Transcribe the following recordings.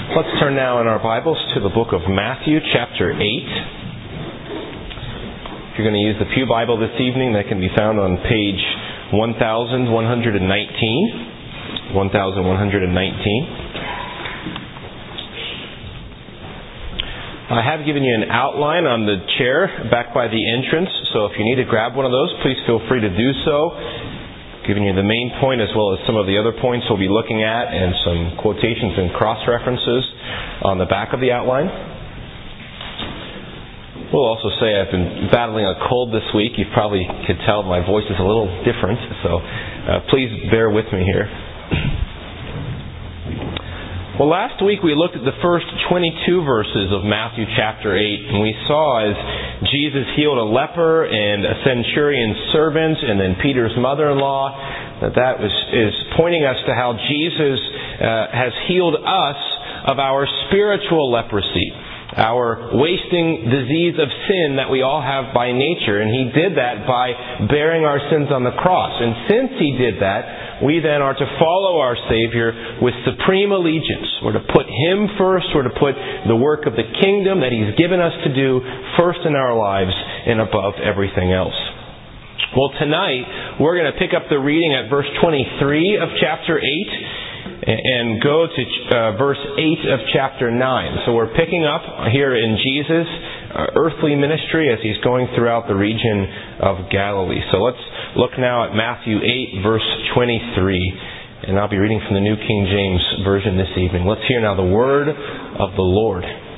Let's turn now in our Bibles to the book of Matthew, chapter 8. If you're going to use the Pew Bible this evening, that can be found on page 1119. 1119. I have given you an outline on the chair back by the entrance, so if you need to grab one of those, please feel free to do so. Giving you the main point as well as some of the other points we'll be looking at and some quotations and cross-references on the back of the outline. We'll also say I've been battling a cold this week. You probably could tell my voice is a little different, so please bear with me here. Well, last week we looked at the first 22 verses of Matthew chapter 8, and we saw as Jesus healed a leper and a centurion's servant and then Peter's mother-in-law, that is pointing us to how Jesus has healed us of our spiritual leprosy, our wasting disease of sin that we all have by nature. And He did that by bearing our sins on the cross. And since He did that, we then are to follow our Savior with supreme allegiance. We're to put Him first. We're to put the work of the kingdom that He's given us to do first in our lives and above everything else. Well, tonight we're going to pick up the reading at verse 23 of chapter 8 and go to verse 8 of chapter 9. So we're picking up here in Jesus' earthly ministry as He's going throughout the region of Galilee. So let's look now at Matthew 8, verse 23. And I'll be reading from the New King James Version this evening. Let's hear now the word of the Lord.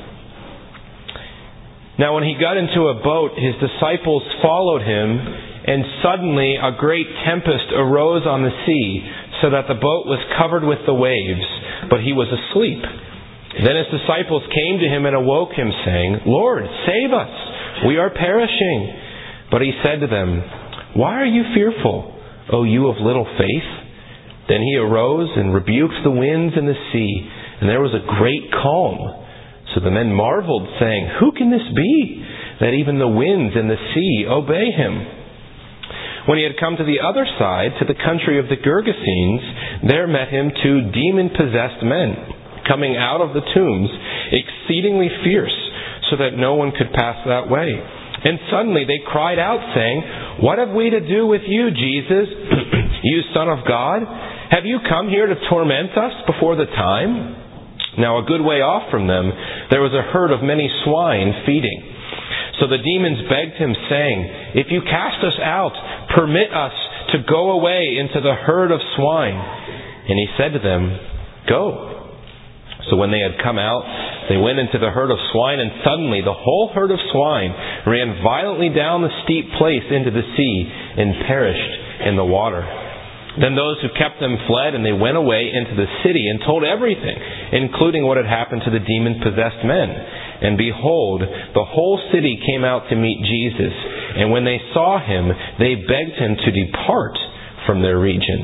Now when He got into a boat, His disciples followed Him, and suddenly a great tempest arose on the sea, so that the boat was covered with the waves, but He was asleep. Then His disciples came to Him and awoke Him, saying, "Lord, save us! We are perishing." But He said to them, "Why are you fearful, O you of little faith?" Then He arose and rebuked the winds and the sea, and there was a great calm. So the men marveled, saying, "Who can this be, that even the winds and the sea obey Him?" When He had come to the other side, to the country of the Gergesenes, there met Him 2 demon-possessed men, coming out of the tombs, exceedingly fierce, so that no one could pass that way. And suddenly they cried out, saying, "What have we to do with you, Jesus, you Son of God? Have you come here to torment us before the time?" Now a good way off from them, there was a herd of many swine feeding. So the demons begged Him, saying, "If you cast us out, permit us to go away into the herd of swine." And He said to them, "Go." So when they had come out, they went into the herd of swine, and suddenly the whole herd of swine ran violently down the steep place into the sea and perished in the water. Then those who kept them fled, and they went away into the city and told everything, including what had happened to the demon-possessed men. And behold, the whole city came out to meet Jesus, and when they saw Him, they begged Him to depart from their region.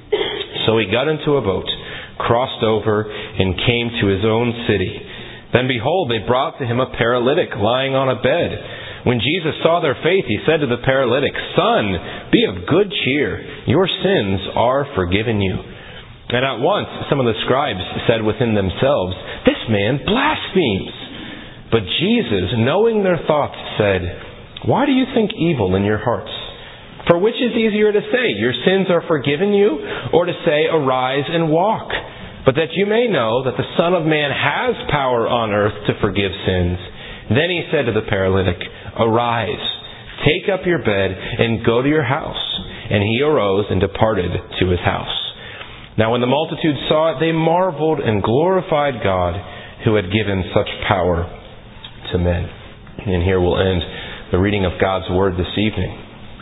So He got into a boat, crossed over, and came to His own city. Then behold, they brought to Him a paralytic lying on a bed. When Jesus saw their faith, He said to the paralytic, "Son, be of good cheer. Your sins are forgiven you." And at once some of the scribes said within themselves, "This man blasphemes." But Jesus, knowing their thoughts, said, "Why do you think evil in your hearts? For which is easier to say, 'Your sins are forgiven you,' or to say, 'Arise and walk'? But that you may know that the Son of Man has power on earth to forgive sins." Then He said to the paralytic, "Arise, take up your bed, and go to your house." And he arose and departed to his house. Now when the multitude saw it, they marveled and glorified God, who had given such power to men. And here we'll end the reading of God's Word this evening.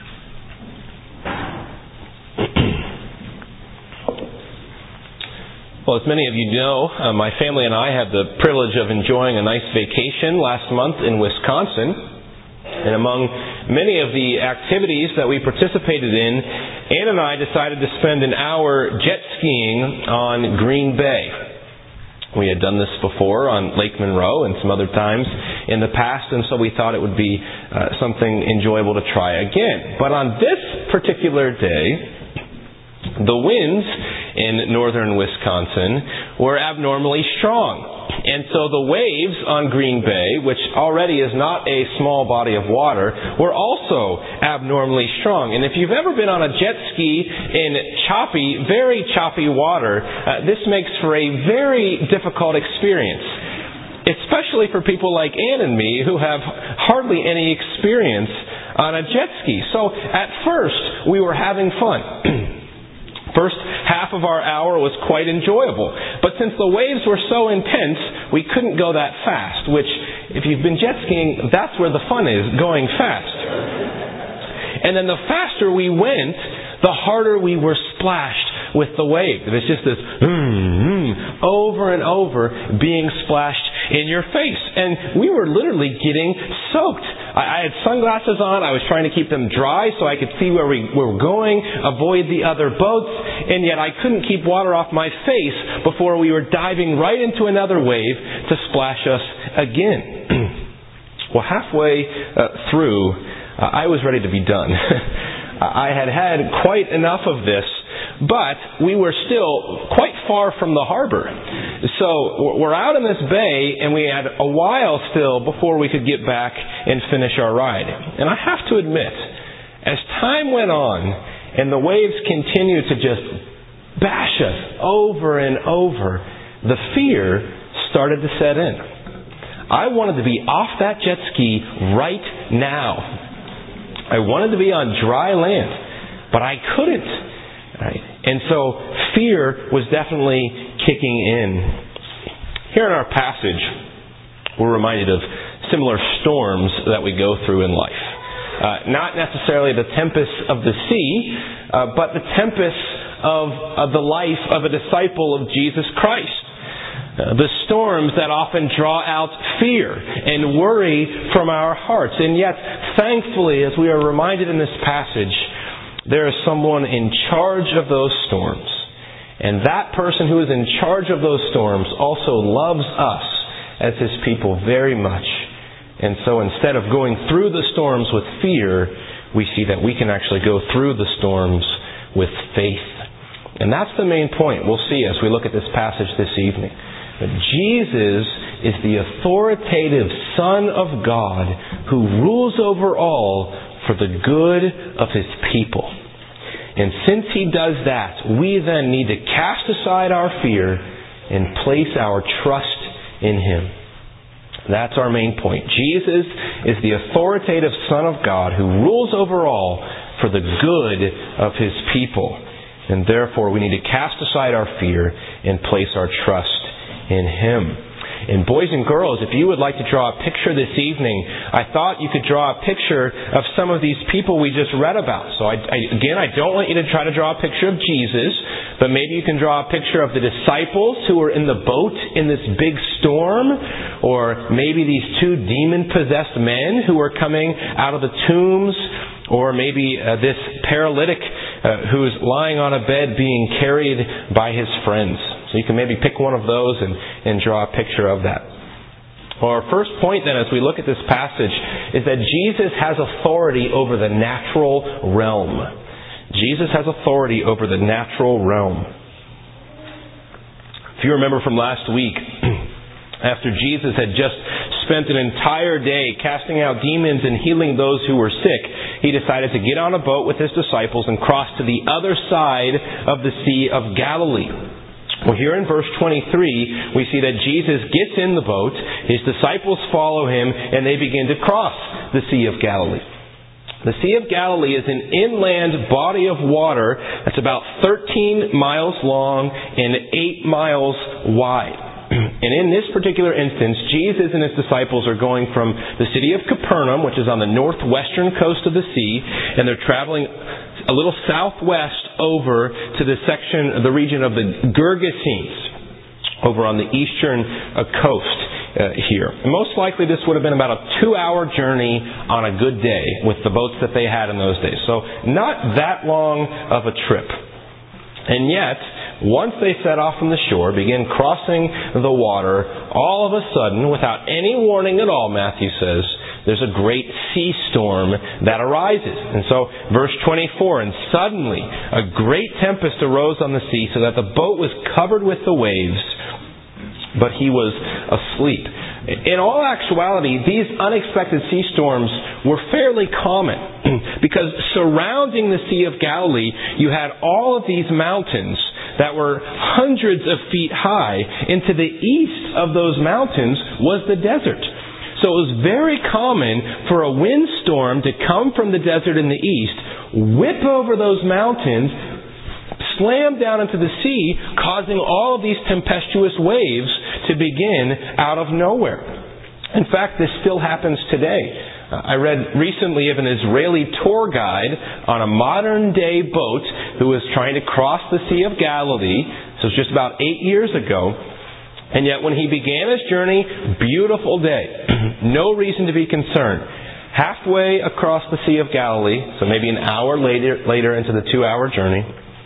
Well, as many of you know, my family and I had the privilege of enjoying a nice vacation last month in Wisconsin. And among many of the activities that we participated in, Ann and I decided to spend an hour jet skiing on Green Bay. We had done this before on Lake Monroe and some other times in the past, and so we thought it would be something enjoyable to try again. But on this particular day, the winds in northern Wisconsin were abnormally strong. And so the waves on Green Bay, which already is not a small body of water, were also abnormally strong. And if you've ever been on a jet ski in choppy, very choppy water, this makes for a very difficult experience. Especially for people like Ann and me who have hardly any experience on a jet ski. So at first, we were having fun. First half of our hour was quite enjoyable. But since the waves were so intense, we couldn't go that fast, which, if you've been jet skiing, that's where the fun is, going fast. And then the faster we went, the harder we were splashed with the wave. It's just this over and over being splashed in your face. And we were literally getting soaked. I had sunglasses on. I was trying to keep them dry so I could see where we were going, avoid the other boats, and yet I couldn't keep water off my face before we were diving right into another wave to splash us again. Well, halfway through, I was ready to be done. I had had quite enough of this, but we were still quite far from the harbor. So we're out in this bay, and we had a while still before we could get back and finish our ride. And I have to admit, as time went on, and the waves continued to just bash us over and over, the fear started to set in. I wanted to be off that jet ski right now. I wanted to be on dry land, but I couldn't. Right? And so fear was definitely kicking in. Here in our passage, we're reminded of similar storms that we go through in life. Not necessarily the tempests of the sea, but the tempests of the life of a disciple of Jesus Christ. The storms that often draw out fear and worry from our hearts. And yet, thankfully, as we are reminded in this passage, there is someone in charge of those storms. And that person who is in charge of those storms also loves us as His people very much. And so instead of going through the storms with fear, we see that we can actually go through the storms with faith. And that's the main point we'll see as we look at this passage this evening. That Jesus is the authoritative Son of God who rules over all for the good of His people. And since He does that, we then need to cast aside our fear and place our trust in Him. That's our main point. Jesus is the authoritative Son of God who rules over all for the good of His people. And therefore we need to cast aside our fear and place our trust in Him. And boys and girls, if you would like to draw a picture this evening, I thought you could draw a picture of some of these people we just read about. So I don't want you to try to draw a picture of Jesus, but maybe you can draw a picture of the disciples who were in the boat in this big storm, or maybe these two demon-possessed men who were coming out of the tombs, or maybe this paralytic who's lying on a bed being carried by his friends. So you can maybe pick one of those and draw a picture of that. Well, our first point then as we look at this passage is that Jesus has authority over the natural realm. Jesus has authority over the natural realm. If you remember from last week, after Jesus had just spent an entire day casting out demons and healing those who were sick, He decided to get on a boat with His disciples and cross to the other side of the Sea of Galilee. Well, here in verse 23, we see that Jesus gets in the boat, His disciples follow Him, and they begin to cross the Sea of Galilee. The Sea of Galilee is an inland body of water that's about 13 miles long and 8 miles wide. And in this particular instance, Jesus and His disciples are going from the city of Capernaum, which is on the northwestern coast of the sea, and they're traveling a little southwest over to the region of the Gergesenes, over on the eastern coast here. And most likely this would have been about a 2-hour journey on a good day with the boats that they had in those days. So not that long of a trip. And yet, once they set off from the shore, begin crossing the water, all of a sudden, without any warning at all, Matthew says, there's a great sea storm that arises. And so, verse 24, and suddenly a great tempest arose on the sea, so that the boat was covered with the waves, but he was asleep. In all actuality, these unexpected sea storms were fairly common because surrounding the Sea of Galilee, you had all of these mountains that were hundreds of feet high, and to the east of those mountains was the desert. So it was very common for a windstorm to come from the desert in the east, whip over those mountains, slam down into the sea, causing all of these tempestuous waves to begin out of nowhere. In fact, this still happens today. I read recently of an Israeli tour guide on a modern-day boat who was trying to cross the Sea of Galilee. So it was just about 8 years ago. And yet when he began his journey, beautiful day. No reason to be concerned. Halfway across the Sea of Galilee, so maybe an hour later into the 2-hour journey,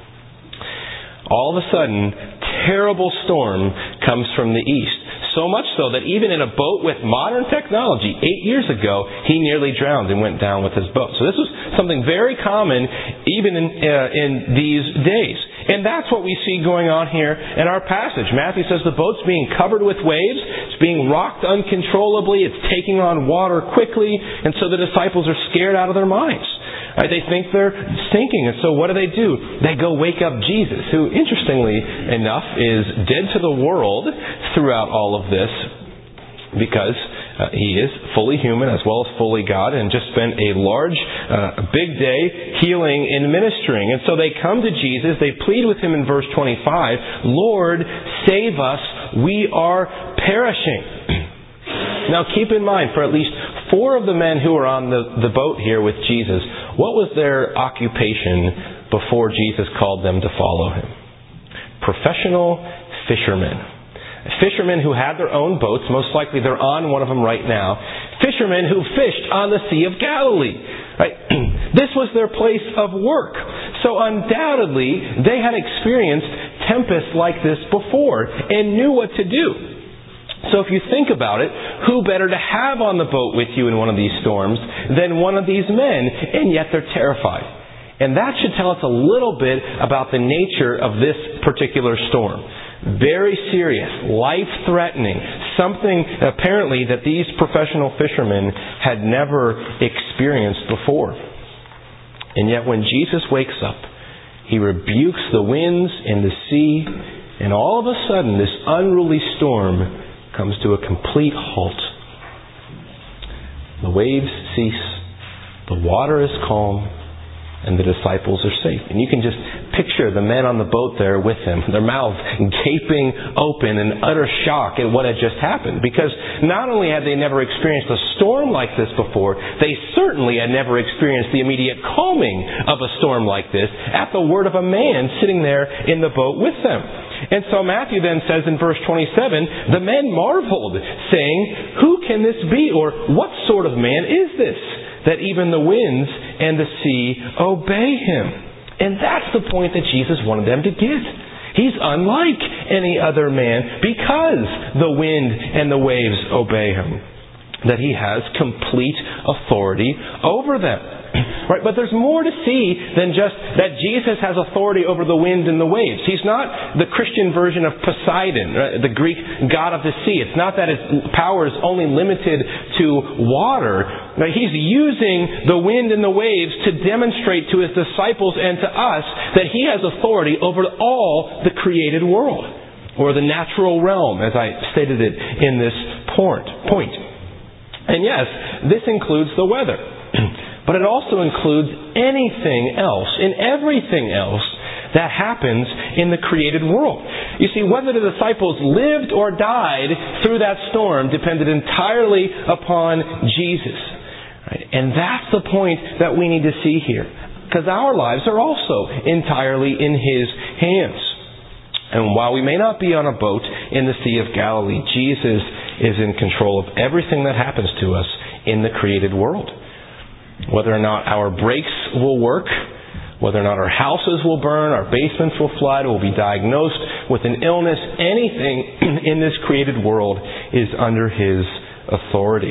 all of a sudden, terrible storm comes from the east. So much so that even in a boat with modern technology, 8 years ago, he nearly drowned and went down with his boat. So this was something very common even in these days. And that's what we see going on here in our passage. Matthew says the boat's being covered with waves. It's being rocked uncontrollably. It's taking on water quickly. And so the disciples are scared out of their minds. Right, they think they're sinking, and so what do? They go wake up Jesus, who, interestingly enough, is dead to the world throughout all of this because he is fully human as well as fully God and just spent a large, big day healing and ministering. And so they come to Jesus, they plead with him in verse 25, "Lord, save us, we are perishing." Now keep in mind, for at least 4 of the men who were on the boat here with Jesus, what was their occupation before Jesus called them to follow him? Professional fishermen. Fishermen who had their own boats, most likely they're on one of them right now. Fishermen who fished on the Sea of Galilee. Right? This was their place of work. So undoubtedly, they had experienced tempests like this before and knew what to do. So if you think about it, who better to have on the boat with you in one of these storms than one of these men? And yet they're terrified. And that should tell us a little bit about the nature of this particular storm. Very serious, life-threatening, something apparently that these professional fishermen had never experienced before. And yet when Jesus wakes up, he rebukes the winds and the sea, and all of a sudden this unruly storm comes to a complete halt. The waves cease, the water is calm, and the disciples are safe. And you can just picture the men on the boat there with him, their mouths gaping open in utter shock at what had just happened. Because not only had they never experienced a storm like this before, they certainly had never experienced the immediate calming of a storm like this at the word of a man sitting there in the boat with them. And so Matthew then says in verse 27, the men marveled, saying, "Who can this be?" Or, "What sort of man is this, that even the winds and the sea obey him?" And that's the point that Jesus wanted them to get. He's unlike any other man because the wind and the waves obey him. That he has complete authority over them. Right? But there's more to see than just that Jesus has authority over the wind and the waves. He's not the Christian version of Poseidon, right? The Greek god of the sea. It's not that his power is only limited to water. Now, he's using the wind and the waves to demonstrate to his disciples and to us that he has authority over all the created world, or the natural realm, as I stated it in this point. And yes, this includes the weather. But it also includes anything else and everything else that happens in the created world. You see, whether the disciples lived or died through that storm depended entirely upon Jesus. Right? And that's the point that we need to see here. Because our lives are also entirely in his hands. And while we may not be on a boat in the Sea of Galilee, Jesus is in control of everything that happens to us in the created world. Whether or not our brakes will work, whether or not our houses will burn, our basements will flood, we'll be diagnosed with an illness, anything in this created world is under his authority.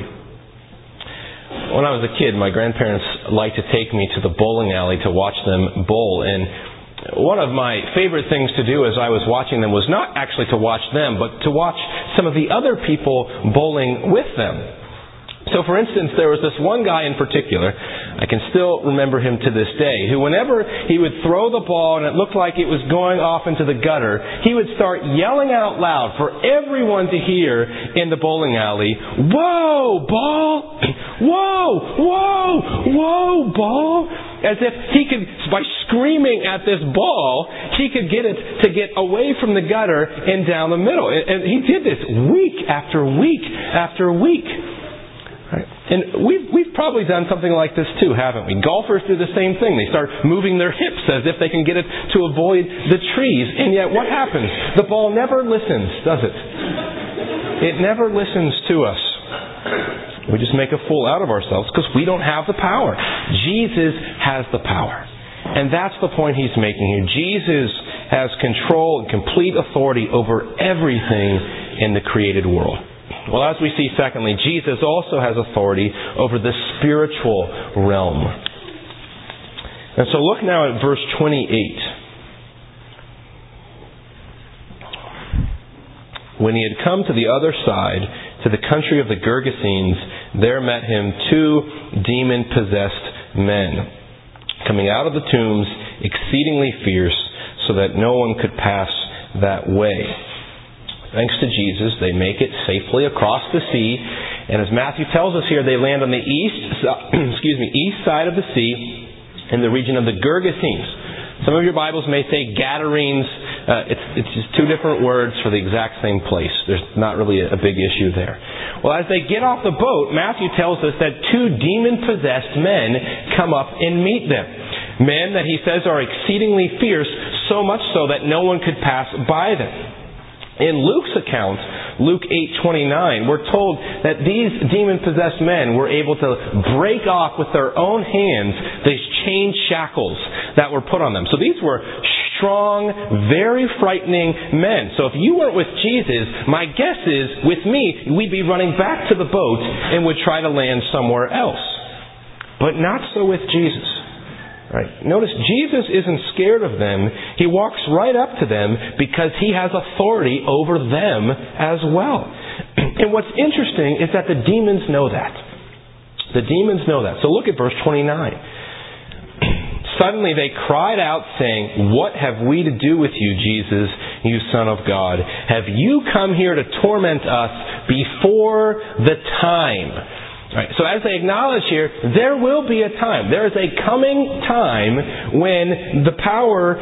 When I was a kid, my grandparents liked to take me to the bowling alley to watch them bowl. And one of my favorite things to do as I was watching them was not actually to watch them, but to watch some of the other people bowling with them. So for instance, there was this one guy in particular, I can still remember him to this day, who whenever he would throw the ball and it looked like it was going off into the gutter, he would start yelling out loud for everyone to hear in the bowling alley, "Whoa, ball! Whoa, whoa, whoa, ball!" As if he could, by screaming at this ball, he could get it to get away from the gutter and down the middle. And he did this week after week after week. Right. And we've probably done something like this too, haven't we? Golfers do the same thing. They start moving their hips as if they can get it to avoid the trees. And yet what happens? The ball never listens, does it? It never listens to us. We just make a fool out of ourselves because we don't have the power. Jesus has the power. And that's the point he's making here. Jesus has control and complete authority over everything in the created world. Well, as we see, secondly, Jesus also has authority over the spiritual realm. And so look now at verse 28. When he had come to the other side, to the country of the Gergesenes, there met him 2 demon-possessed men, coming out of the tombs, exceedingly fierce, so that no one could pass that way. Thanks to Jesus, they make it safely across the sea. And as Matthew tells us here, they land on the east side of the sea in the region of the Gergesenes. Some of your Bibles may say Gadarenes. It's just 2 different words for the exact same place. There's not really a big issue there. Well, as they get off the boat, Matthew tells us that 2 demon-possessed men come up and meet them. Men that he says are exceedingly fierce, so much so that no one could pass by them. In Luke's account, Luke 8:29, we're told that these demon-possessed men were able to break off with their own hands these chain shackles that were put on them. So these were strong, very frightening men. So if you weren't with Jesus, my guess is, with me, we'd be running back to the boat and would try to land somewhere else. But not so with Jesus. Right. Notice, Jesus isn't scared of them. He walks right up to them because he has authority over them as well. And what's interesting is that the demons know that. The demons know that. So look at verse 29. Suddenly they cried out, saying, "What have we to do with you, Jesus, you Son of God? Have you come here to torment us before the time?" Right. So as they acknowledge here, there will be a time. There is a coming time when the powers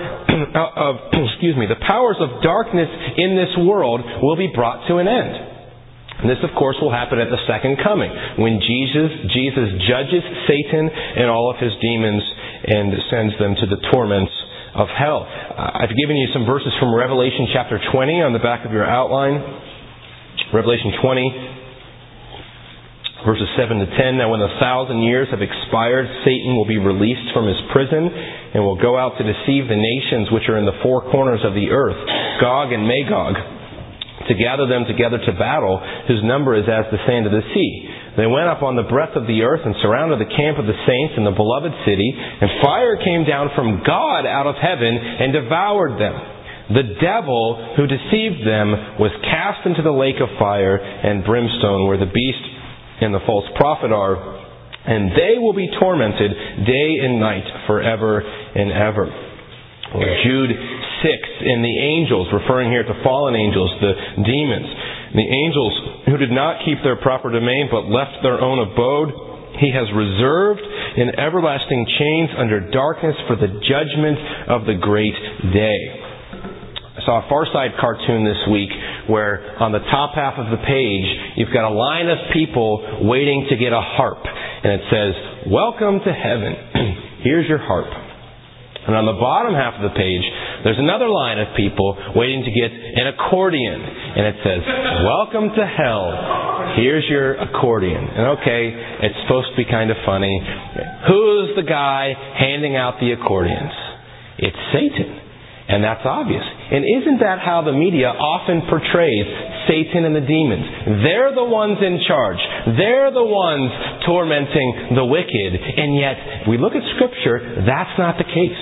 of darkness in this world will be brought to an end. And this, of course, will happen at the second coming, when Jesus judges Satan and all of his demons and sends them to the torments of hell. I've given you some verses from Revelation chapter 20 on the back of your outline. Revelation 20. Verses 7 to 10, "Now when the 1,000 years have expired, Satan will be released from his prison and will go out to deceive the nations which are in the 4 corners of the earth, Gog and Magog, to gather them together to battle, whose number is as the sand of the sea. They went up on the breadth of the earth and surrounded the camp of the saints in the beloved city, and fire came down from God out of heaven and devoured them. The devil who deceived them was cast into the lake of fire and brimstone, where the beast and the false prophet are, and they will be tormented day and night forever and ever." Or Jude 6, "And the angels," referring here to fallen angels, the demons, "the angels who did not keep their proper domain but left their own abode, he has reserved in everlasting chains under darkness for the judgment of the great day." I saw a Far Side cartoon this week where on the top half of the page you've got a line of people waiting to get a harp. And it says, "Welcome to heaven. Here's your harp." And on the bottom half of the page there's another line of people waiting to get an accordion. And it says, "Welcome to hell. Here's your accordion." And okay, it's supposed to be kind of funny. Who's the guy handing out the accordions? It's Satan. And that's obvious. And isn't that how the media often portrays Satan and the demons? They're the ones in charge. They're the ones tormenting the wicked. And yet, we look at Scripture, that's not the case.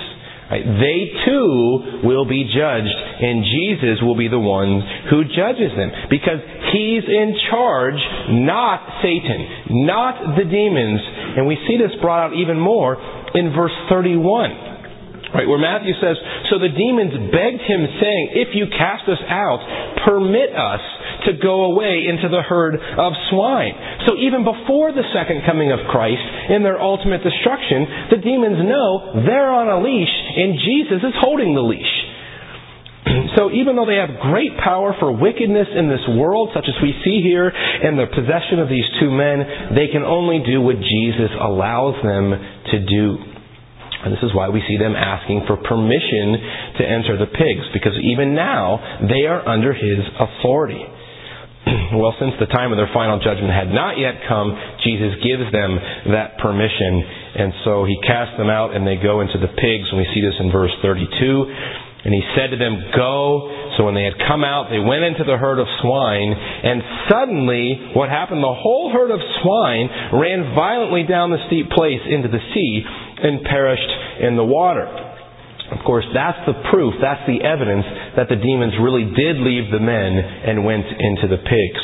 Right? They too will be judged, and Jesus will be the one who judges them. Because He's in charge, not Satan, not the demons. And we see this brought out even more in verse 31. Right, where Matthew says, "So the demons begged Him, saying, 'If you cast us out, permit us to go away into the herd of swine.'" So even before the second coming of Christ, in their ultimate destruction, the demons know they're on a leash and Jesus is holding the leash. So even though they have great power for wickedness in this world, such as we see here in the possession of these two men, they can only do what Jesus allows them to do. And this is why we see them asking for permission to enter the pigs, because even now they are under His authority. Well, since the time of their final judgment had not yet come, Jesus gives them that permission. And so He casts them out and they go into the pigs. And we see this in verse 32. "And He said to them, 'Go.' So when they had come out, they went into the herd of swine. And suddenly, what happened? The whole herd of swine ran violently down the steep place into the sea and perished in the water." Of course, that's the proof, that's the evidence that the demons really did leave the men and went into the pigs.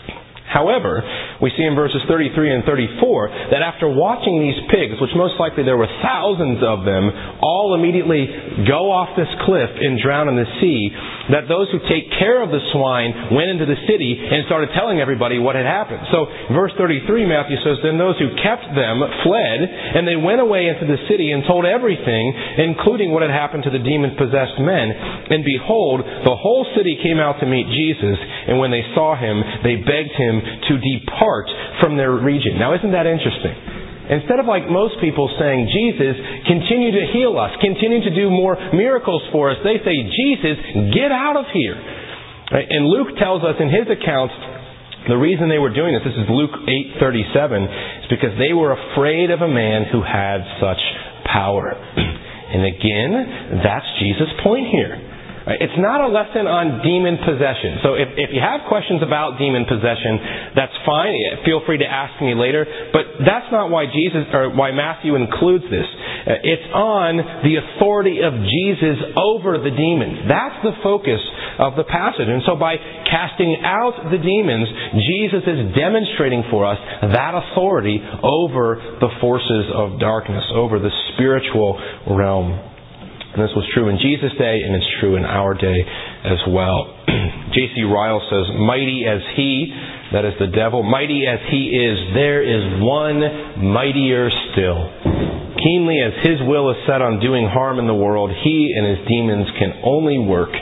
However, we see in verses 33 and 34 that after watching these pigs, which most likely there were thousands of them, all immediately go off this cliff and drown in the sea, that those who take care of the swine went into the city and started telling everybody what had happened. So, verse 33, Matthew says, "Then those who kept them fled, and they went away into the city and told everything, including what had happened to the demon-possessed men. And behold, the whole city came out to meet Jesus, and when they saw Him, they begged Him to depart from their region." Now, isn't that interesting? Instead of like most people saying, "Jesus, continue to heal us, continue to do more miracles for us," they say, "Jesus, get out of here." Right? And Luke tells us in his account the reason they were doing this is Luke 8:37, is because they were afraid of a man who had such power. And again, that's Jesus' point here. It's not a lesson on demon possession. So if you have questions about demon possession, that's fine. Feel free to ask me later. But that's not why why Matthew includes this. It's on the authority of Jesus over the demons. That's the focus of the passage. And so by casting out the demons, Jesus is demonstrating for us that authority over the forces of darkness, over the spiritual realm. And this was true in Jesus' day, and it's true in our day as well. J.C. Ryle says, "Mighty as he," that is the devil, "mighty as he is, there is one mightier still. Keenly as his will is set on doing harm in the world, he and his demons can only work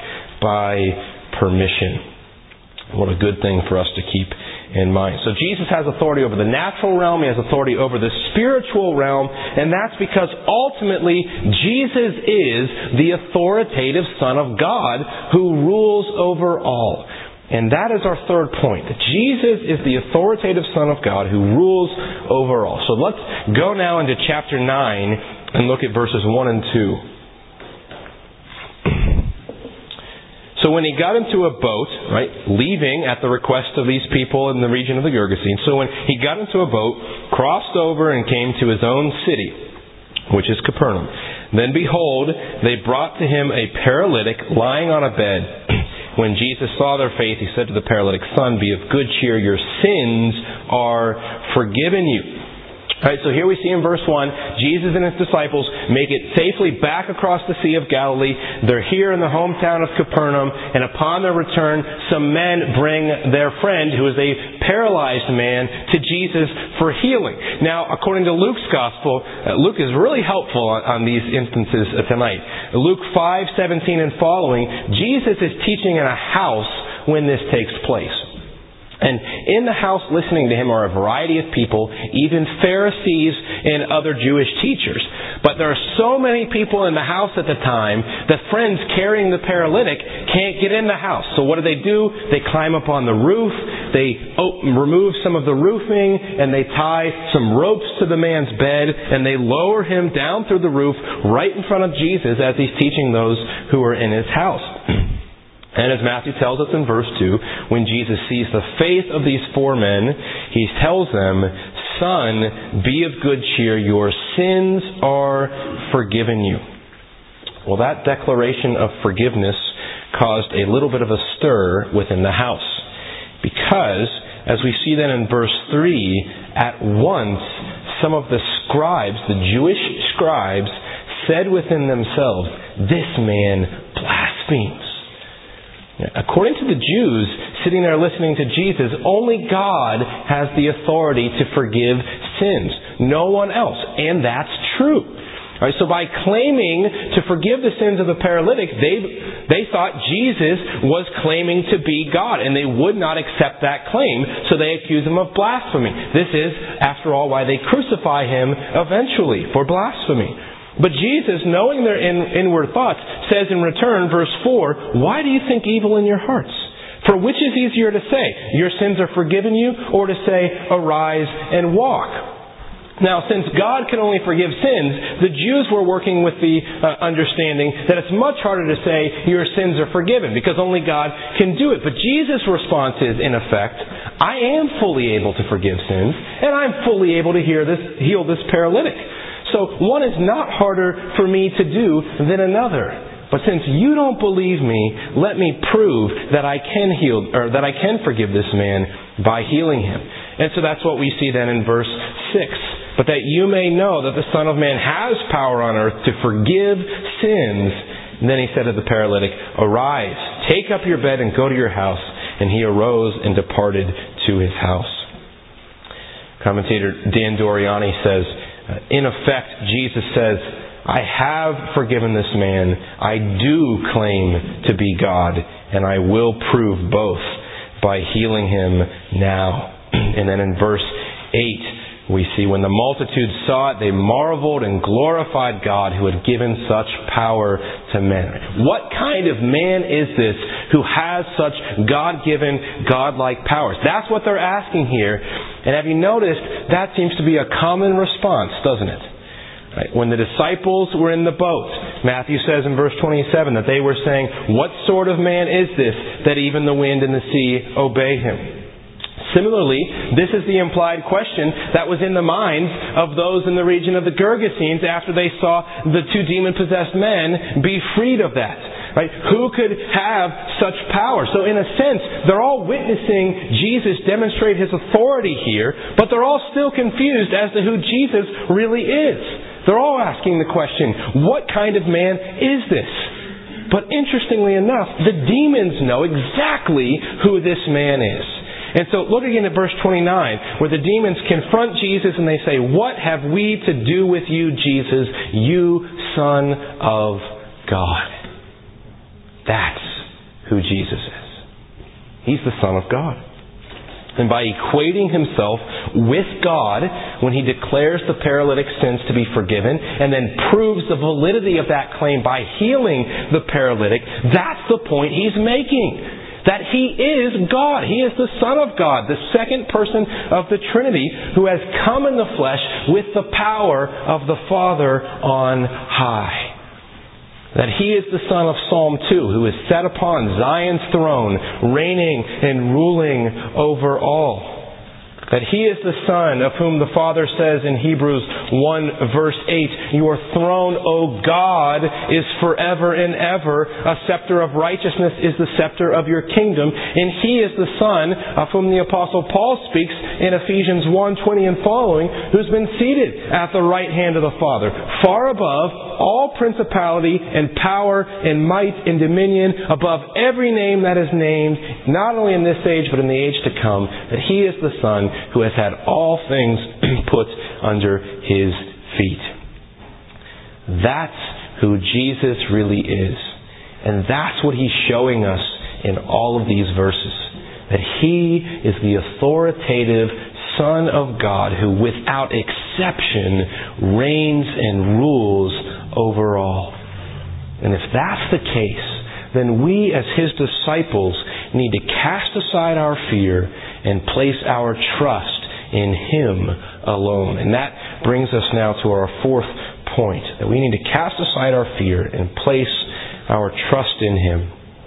by permission." What a good thing for us to keep in mind. So Jesus has authority over the natural realm. He has authority over the spiritual realm. And that's because ultimately Jesus is the authoritative Son of God who rules over all. And that is our third point. Jesus is the authoritative Son of God who rules over all. So let's go now into chapter 9 and look at verses 1 and 2. So when he got into a boat, right, leaving at the request of these people in the region of the Gergesenes, so when he got into a boat, crossed over and came to his own city, which is Capernaum. Then behold, they brought to him a paralytic lying on a bed. When Jesus saw their faith, he said to the paralytic, "Son, be of good cheer, your sins are forgiven you." Alright, so here we see in verse 1, Jesus and his disciples make it safely back across the Sea of Galilee. They're here in the hometown of Capernaum, and upon their return, some men bring their friend, who is a paralyzed man, to Jesus for healing. Now, according to Luke's Gospel, Luke is really helpful on these instances tonight. Luke 5:17 and following, Jesus is teaching in a house when this takes place. And in the house listening to him are a variety of people, even Pharisees and other Jewish teachers. But there are so many people in the house at the time, the friends carrying the paralytic can't get in the house. So what do? They climb up on the roof, they remove some of the roofing, and they tie some ropes to the man's bed, and they lower him down through the roof right in front of Jesus as he's teaching those who are in his house. And as Matthew tells us in verse 2, when Jesus sees the faith of these four men, he tells them, "Son, be of good cheer, your sins are forgiven you." Well, that declaration of forgiveness caused a little bit of a stir within the house. Because, as we see then in verse 3, at once some of the scribes, the Jewish scribes, said within themselves, "This man blasphemes." According to the Jews sitting there listening to Jesus, only God has the authority to forgive sins. No one else. And that's true. All right, so by claiming to forgive the sins of the paralytic, they thought Jesus was claiming to be God, and they would not accept that claim, so they accused him of blasphemy. This is, after all, why they crucify him eventually, for blasphemy. But Jesus, knowing their inward thoughts, says in return, verse 4, "Why do you think evil in your hearts? For which is easier to say, 'Your sins are forgiven you,' or to say, 'Arise and walk'?" Now, since God can only forgive sins, the Jews were working with the understanding that it's much harder to say, "Your sins are forgiven," because only God can do it. But Jesus' response is, in effect, "I am fully able to forgive sins, and I'm fully able to heal this paralytic. So one is not harder for me to do than another. But since you don't believe me, let me prove that I can heal, or that I can forgive this man by healing him." And so that's what we see then in verse 6. "But that you may know that the Son of Man has power on earth to forgive sins." And then he said to the paralytic, "Arise, take up your bed and go to your house." And he arose and departed to his house. Commentator Dan Doriani says, in effect, Jesus says, "I have forgiven this man. I do claim to be God, and I will prove both by healing him now." And then in verse 8, we see, "When the multitude saw it, they marveled and glorified God who had given such power to men." What kind of man is this who has such God-given, God-like powers? That's what they're asking here. And have you noticed, that seems to be a common response, doesn't it? Right? When the disciples were in the boat, Matthew says in verse 27 that they were saying, "What sort of man is this that even the wind and the sea obey him?" Similarly, this is the implied question that was in the minds of those in the region of the Gergesenes after they saw the two demon-possessed men be freed of that. Right? Who could have such power? So in a sense, they're all witnessing Jesus demonstrate his authority here, but they're all still confused as to who Jesus really is. They're all asking the question, what kind of man is this? But interestingly enough, the demons know exactly who this man is. And so look again at verse 29, where the demons confront Jesus and they say, "What have we to do with you, Jesus, you Son of God?" That's who Jesus is. He's the Son of God. And by equating himself with God, when he declares the paralytic's sins to be forgiven, and then proves the validity of that claim by healing the paralytic, that's the point he's making. That he is God. He is the Son of God, the second person of the Trinity, who has come in the flesh with the power of the Father on high. That he is the Son of Psalm 2, who is set upon Zion's throne, reigning and ruling over all. That he is the Son of whom the Father says in Hebrews 1 verse 8, "Your throne, O God, is forever and ever. A scepter of righteousness is the scepter of your kingdom." And he is the Son of whom the Apostle Paul speaks in Ephesians 1:20 and following, who's been seated at the right hand of the Father, far above all principality and power and might and dominion, above every name that is named, not only in this age but in the age to come. That he is the Son who has had all things put under his feet. That's who Jesus really is. And that's what he's showing us in all of these verses. That he is the authoritative Son of God who without exception reigns and rules over all. And if that's the case, then we as his disciples need to cast aside our fear and place our trust in him alone. And that brings us now to our fourth point, that we need to cast aside our fear and place our trust in him.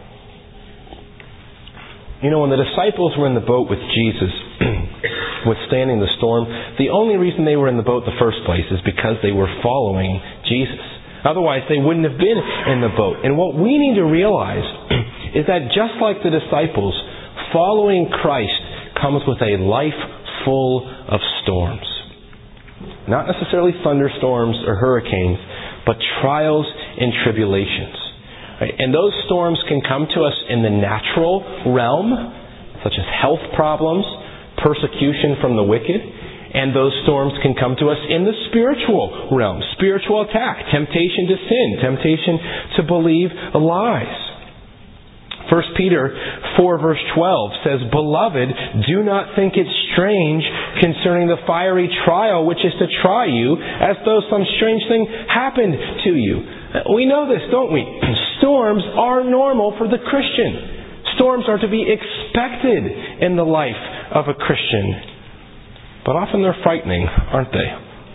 You know, when the disciples were in the boat with Jesus, withstanding the storm, the only reason they were in the boat in the first place is because they were following Jesus. Otherwise, they wouldn't have been in the boat. And what we need to realize is that just like the disciples, following Christ comes with a life full of storms. Not necessarily thunderstorms or hurricanes, but trials and tribulations. Right? And those storms can come to us in the natural realm, such as health problems, persecution from the wicked. And those storms can come to us in the spiritual realm. Spiritual attack, temptation to sin, temptation to believe lies. 1 Peter 4 verse 12 says, "Beloved, do not think it strange concerning the fiery trial which is to try you, as though some strange thing happened to you." We know this, don't we? Storms are normal for the Christian. Storms are to be expected in the life of a Christian. But often they're frightening, aren't they?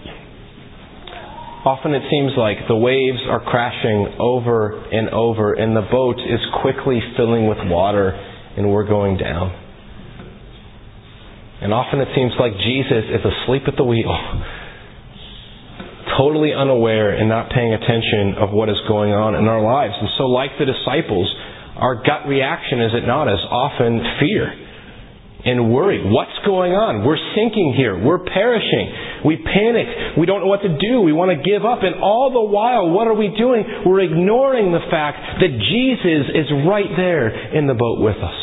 Often it seems like the waves are crashing over and over and the boat is quickly filling with water and we're going down. And often it seems like Jesus is asleep at the wheel, totally unaware and not paying attention of what is going on in our lives. And so like the disciples, our gut reaction, is it not, is often fear and worry. What's going on? We're sinking here. We're perishing. We panic. We don't know what to do. We want to give up. And all the while, what are we doing? We're ignoring the fact that Jesus is right there in the boat with us.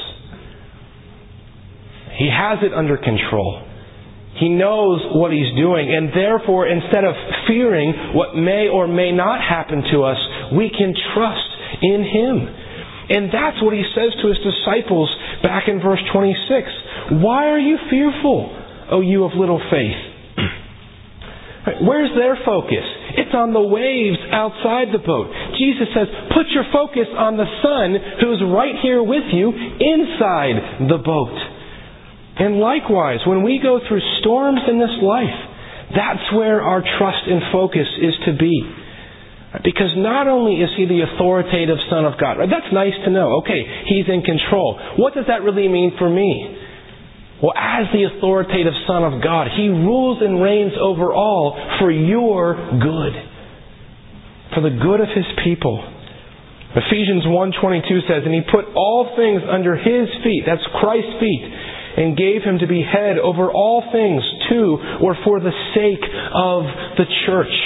He has it under control. He knows what He's doing. And therefore, instead of fearing what may or may not happen to us, we can trust in Him. And that's what He says to His disciples back in verse 26. "Why are you fearful, O you of little faith?" Where's their focus? It's on the waves outside the boat. Jesus says, put your focus on the Son who's right here with you inside the boat. And likewise, when we go through storms in this life, that's where our trust and focus is to be. Because not only is He the authoritative Son of God, that's nice to know. Okay, He's in control. What does that really mean for me? Well, as the authoritative Son of God, He rules and reigns over all for your good. For the good of His people. Ephesians 1:22 says, "And He put all things under His feet," that's Christ's feet, "and gave Him to be head over all things to or for the sake of the church."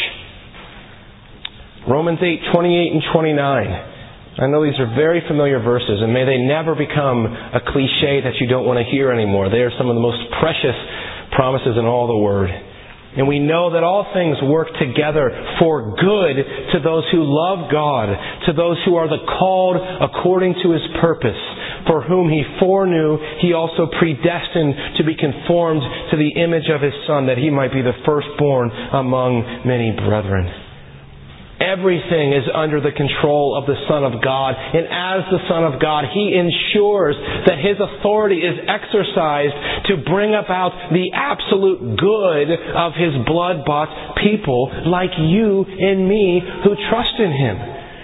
Romans 8:28 and 29. I know these are very familiar verses, and may they never become a cliche that you don't want to hear anymore. They are some of the most precious promises in all the Word. And we know that all things work together for good to those who love God, to those who are the called according to His purpose. For whom He foreknew, He also predestined to be conformed to the image of His Son, that He might be the firstborn among many brethren. Everything is under the control of the Son of God. And as the Son of God, He ensures that His authority is exercised to bring about the absolute good of His blood-bought people like you and me who trust in Him.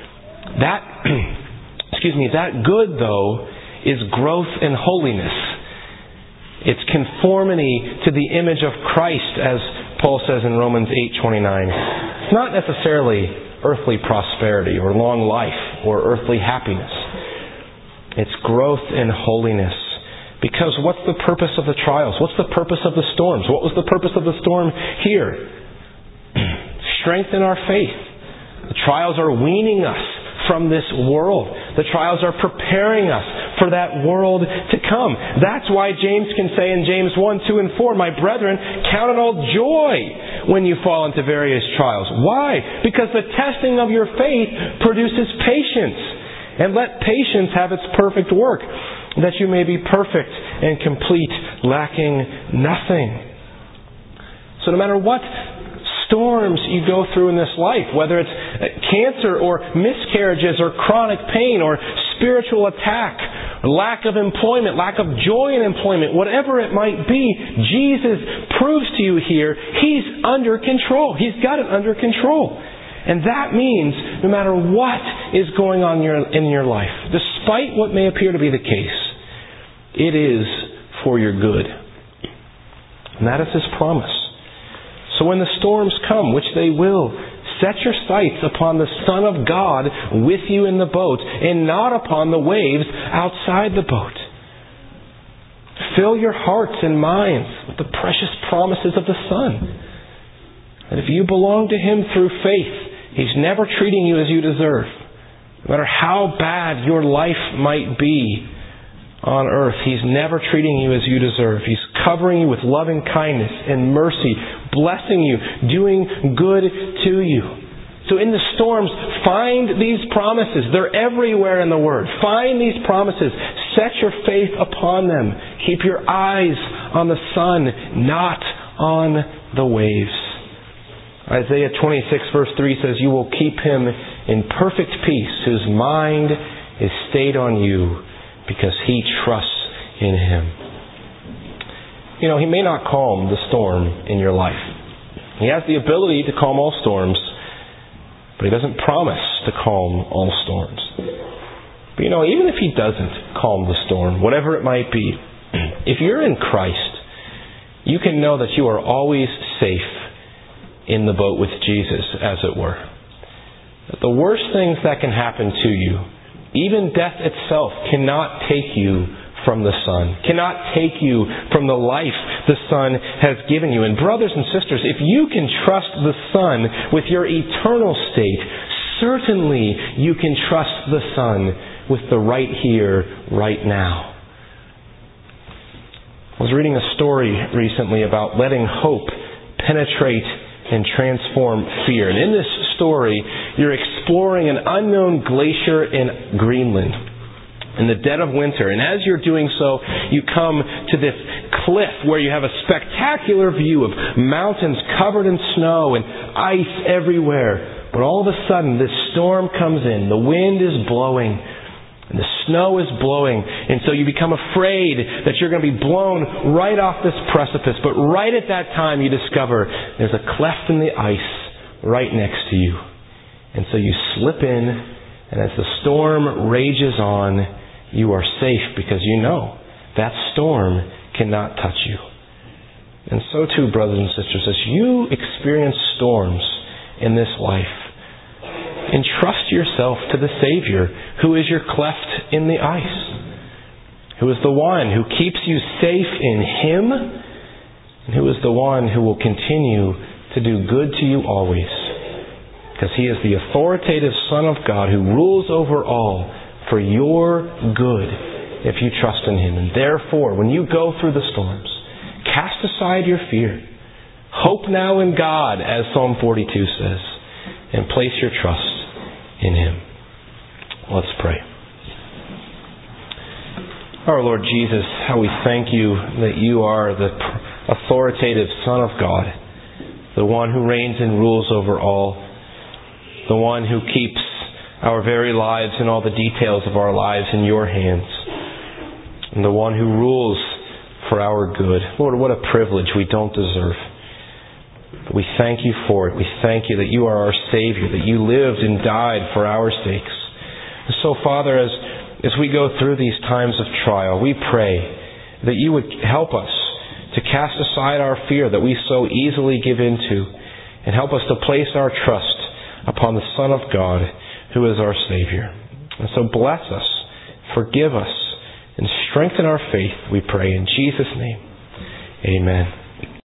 That good, though, is growth in holiness. It's conformity to the image of Christ, as Paul says in Romans 8:29. It's not necessarily earthly prosperity or long life or earthly happiness. It's growth in holiness. Because what's the purpose of the trials? What's the purpose of the storms? What was the purpose of the storm here? Strengthen our faith. The trials are weaning us from this world. The trials are preparing us for that world to come. That's why James can say in James 1, 2, and 4, "My brethren, count it all joy when you fall into various trials." Why? Because the testing of your faith produces patience. And let patience have its perfect work, that you may be perfect and complete, lacking nothing. So no matter what storms you go through in this life, whether it's cancer or miscarriages or chronic pain or spiritual attack, lack of employment, lack of joy in employment, whatever it might be, Jesus proves to you here He's under control. He's got it under control. And that means no matter what is going on in your life, despite what may appear to be the case, it is for your good. And that is His promise. So when the storms come, which they will, Set your sights upon the Son of God with you in the boat, and not upon the waves outside the boat. Fill your hearts and minds with the precious promises of the Son. And if you belong to Him through faith, He's never treating you as you deserve. No matter how bad your life might be on earth, He's never treating you as you deserve. He's covering you with loving kindness and mercy, blessing you, doing good to you. So in the storms, find these promises. They're everywhere in the Word. Find these promises. Set your faith upon them. Keep your eyes on the sun, not on the waves. Isaiah 26 verse 3 says, "You will keep him in perfect peace, whose mind is stayed on you, because he trusts in Him." You know, He may not calm the storm in your life. He has the ability to calm all storms, but He doesn't promise to calm all storms. But you know, even if He doesn't calm the storm, whatever it might be, if you're in Christ, you can know that you are always safe in the boat with Jesus, as it were. The worst things that can happen to you, even death itself, cannot take you from the Son, cannot take you from the life the Son has given you. And brothers and sisters, if you can trust the Son with your eternal state, certainly you can trust the Son with the right here, right now. I was reading a story recently about letting hope penetrate and transform fear. And in this story, you're exploring an unknown glacier in Greenland in the dead of winter. And as you're doing so, you come to this cliff where you have a spectacular view of mountains covered in snow and ice everywhere. But all of a sudden, this storm comes in. The wind is blowing. And the snow is blowing, and so you become afraid that you're going to be blown right off this precipice. But right at that time, you discover there's a cleft in the ice right next to you. And so you slip in, and as the storm rages on, you are safe because you know that storm cannot touch you. And so too, brothers and sisters, as you experience storms in this life, entrust yourself to the Savior, who is your cleft in the ice, who is the one who keeps you safe in Him, and who is the one who will continue to do good to you always, because He is the authoritative Son of God who rules over all for your good if you trust in Him. And therefore, when you go through the storms, cast aside your fear. Hope now in God, as Psalm 42 says, and place your trust in Him. Let's pray. Our Lord Jesus, how we thank You that You are the authoritative Son of God, the one who reigns and rules over all, the one who keeps our very lives and all the details of our lives in Your hands, and the one who rules for our good. Lord, what a privilege we don't deserve. But we thank You for it. We thank You that You are our Savior, that You lived and died for our sakes. And so, Father, as we go through these times of trial, we pray that You would help us to cast aside our fear that we so easily give into, and help us to place our trust upon the Son of God, who is our Savior. And so bless us, forgive us, and strengthen our faith, we pray in Jesus' name. Amen.